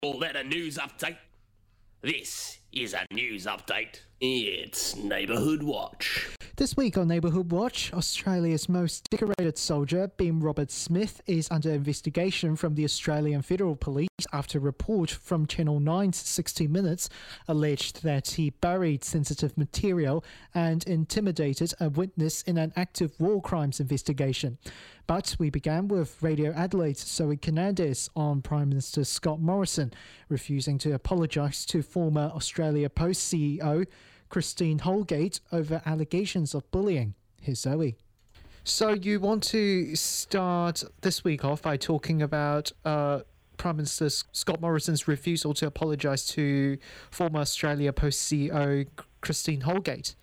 Call that a news update? This is a news update. It's Neighbourhood Watch. This week on Neighbourhood Watch, Australia's most decorated soldier, Ben Roberts-Smith, is under investigation from the Australian Federal Police after a report from Channel 9's 60 Minutes alleged that he buried sensitive material and intimidated a witness in an active war crimes investigation. But we began with Radio Adelaide's Zoe Canandes on Prime Minister Scott Morrison refusing to apologise to former Australia Post CEO Christine Holgate over allegations of bullying. Here's Zoe. So you want to start this week off by talking about Prime Minister Scott Morrison's refusal to apologise to former Australia Post CEO Christine Holgate.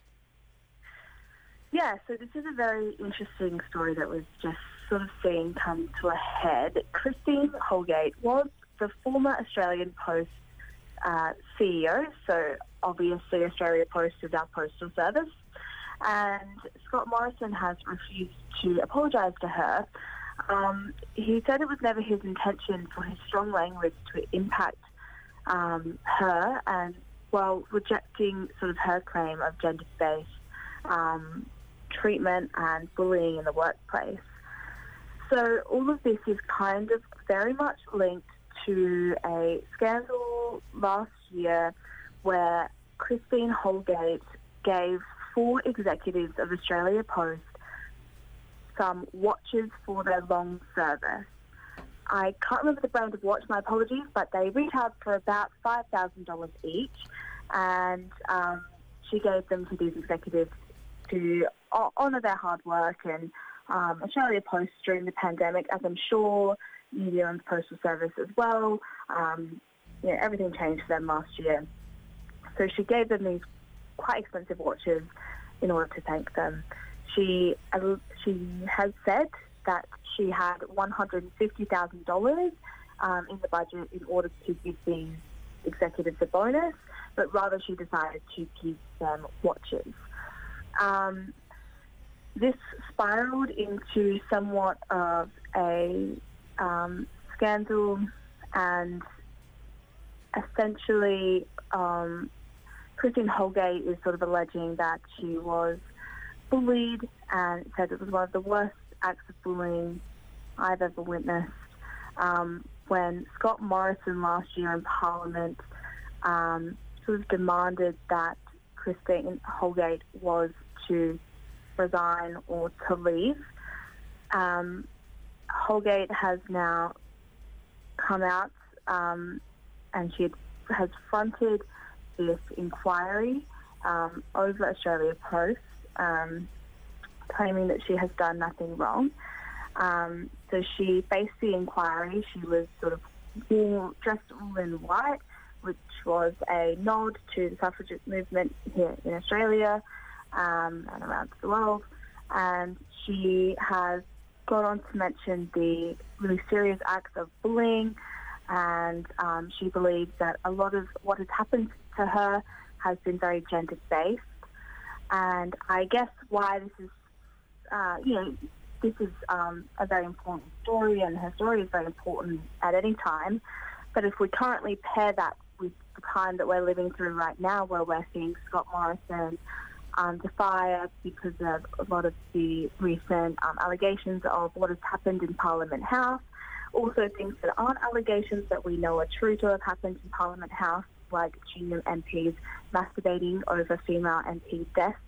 Yeah, so this is a very interesting story that was just sort of seen come to a head. Christine Holgate was the former Australian Post CEO, so obviously Australia Post is our postal service, and Scott Morrison has refused to apologise to her. He said it was never his intention for his strong language to impact her, and while rejecting sort of her claim of gender-based treatment and bullying in the workplace. So all of this is kind of very much linked to a scandal last year where Christine Holgate gave 4 executives of Australia Post some watches for their long service. I can't remember the brand of watch, my apologies, but they retailed for about $5,000 each, and she gave them to these executives to honour their hard work and Australia Post during the pandemic, as I'm sure New Zealand's Postal Service as well. Everything changed for them last year. So she gave them these quite expensive watches in order to thank them. She has said that she had $150,000 in the budget in order to give these executives a bonus, but rather she decided to give them watches. This spiralled into somewhat of a scandal, and essentially Christine Holgate is sort of alleging that she was bullied, and said it was one of the worst acts of bullying I've ever witnessed. When Scott Morrison last year in Parliament sort of demanded that Christine Holgate was to resign or to leave, Holgate has now come out and she has fronted this inquiry over Australia Post, claiming that she has done nothing wrong. So she faced the inquiry. She was sort of dressed all in white, which was a nod to the suffragette movement here in Australia and around the world. And she has gone on to mention the really serious acts of bullying, and she believes that a lot of what has happened to her has been very gender-based. And I guess why this is, this is a very important story, and her story is very important at any time. But if we currently pair that with the time that we're living through right now, where we're seeing Scott Morrison under fire because of a lot of the recent allegations of what has happened in Parliament House, also things that aren't allegations that we know are true to have happened in Parliament House, like junior MPs masturbating over female MP desks,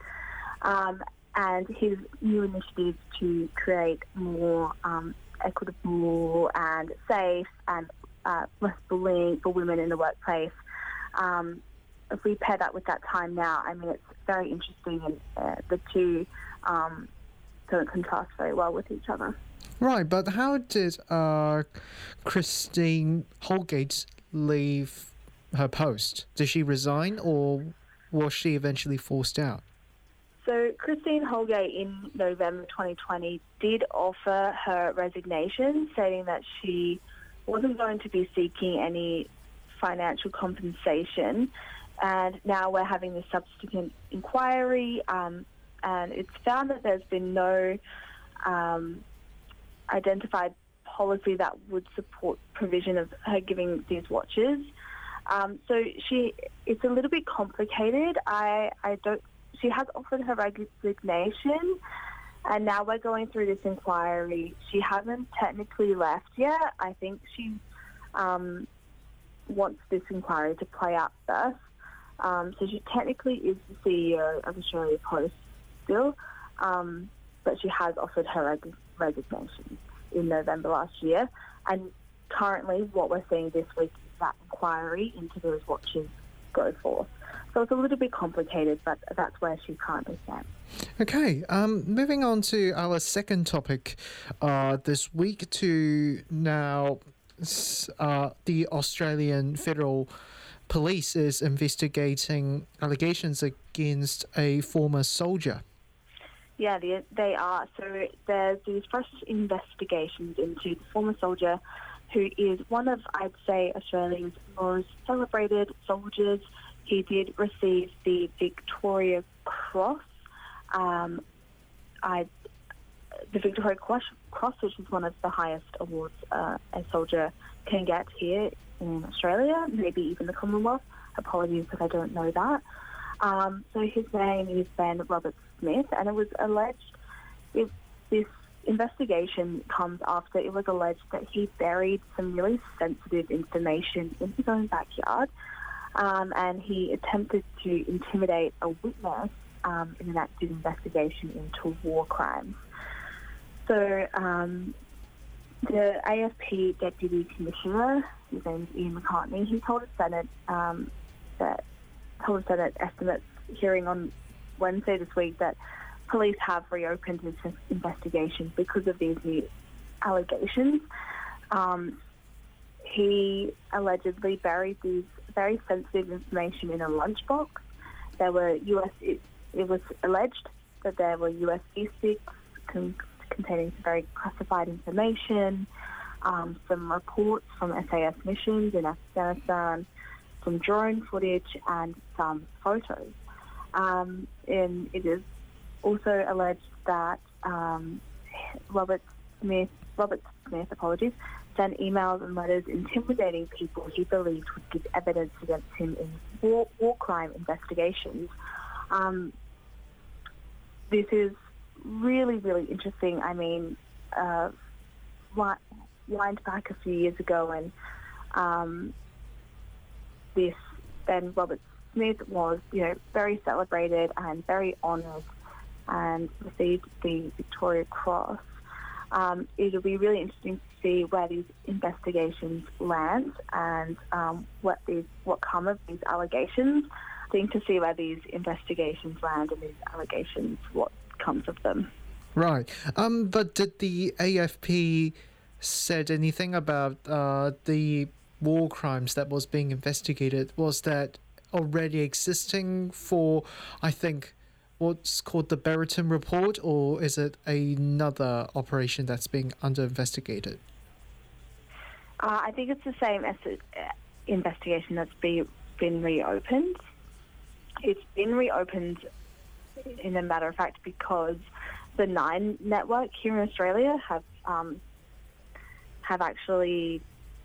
and his new initiatives to create more equitable and safe and less bullying for women in the workplace. If we pair that with that time now, I mean, it's very interesting, and the two don't contrast very well with each other. Right, but how did Christine Holgate leave her post? Did she resign, or was she eventually forced out? So Christine Holgate in November 2020 did offer her resignation, saying that she wasn't going to be seeking any financial compensation. And now we're having this subsequent inquiry, and it's found that there's been no identified policy that would support provision of her giving these watches. So it's a little bit complicated. She has offered her resignation, and now we're going through this inquiry. She hasn't technically left yet. I think she wants this inquiry to play out first. So she technically is the CEO of Australia Post still, but she has offered her resignation in November last year. And currently what we're seeing this week is that inquiry into those watches go forth. So it's a little bit complicated, but that's where she currently stands. Okay, moving on to our second topic this week to now the Australian Federal Police is investigating allegations against a former soldier. Yeah, they are. So there's these fresh investigations into the former soldier who is one of, I'd say, Australia's most celebrated soldiers. He did receive the Victoria Cross. The Victoria Cross, which is one of the highest awards a soldier can get here in Australia, maybe even the Commonwealth. Apologies if I don't know that. So his name is Ben Robert Smith, and it was alleged, this investigation comes after it was alleged that he buried some really sensitive information in his own backyard, and he attempted to intimidate a witness in an active investigation into war crimes. So the AFP Deputy Commissioner, his name is Ian McCartney, he told the Senate estimates hearing on Wednesday this week that police have reopened this investigation because of these new allegations. He allegedly buried these very sensitive information in a lunchbox. There were it was alleged that there were USB sticks containing some very classified information, some reports from SAS missions in Afghanistan, some drone footage, and some photos. And it is also alleged that Robert Smith, sent emails and letters intimidating people he believed would give evidence against him in war crime investigations. This is really, really interesting. I mean, wind back a few years ago, and this Ben Robert Smith was, very celebrated and very honoured and received the Victoria Cross. It'll be really interesting to see where these investigations land and what come of these allegations. I think to see where these investigations land and these allegations, what comes of them. Right. But did the AFP said anything about the war crimes that was being investigated? Was that already existing for, I think, what's called the Brereton Report, or is it another operation that's being under investigated? I think it's the same as the investigation that's been reopened. It's been reopened, in a matter of fact, because the Nine network here in Australia have actually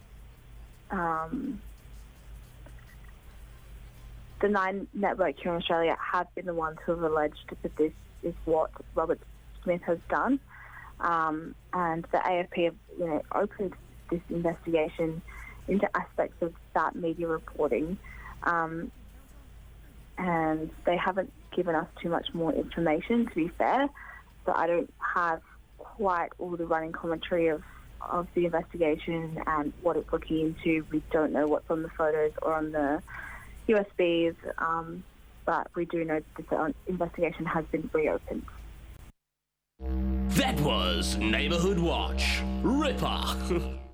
the Nine network here in Australia have been the ones who have alleged that this is what Robert Smith has done, and the AFP have opened this investigation into aspects of that media reporting, and they haven't given us too much more information, to be fair. So I don't have quite all the running commentary of the investigation and what it's looking into. We don't know what's on the photos or on the USBs, but we do know that this investigation has been reopened. That was Neighbourhood Watch. Ripper.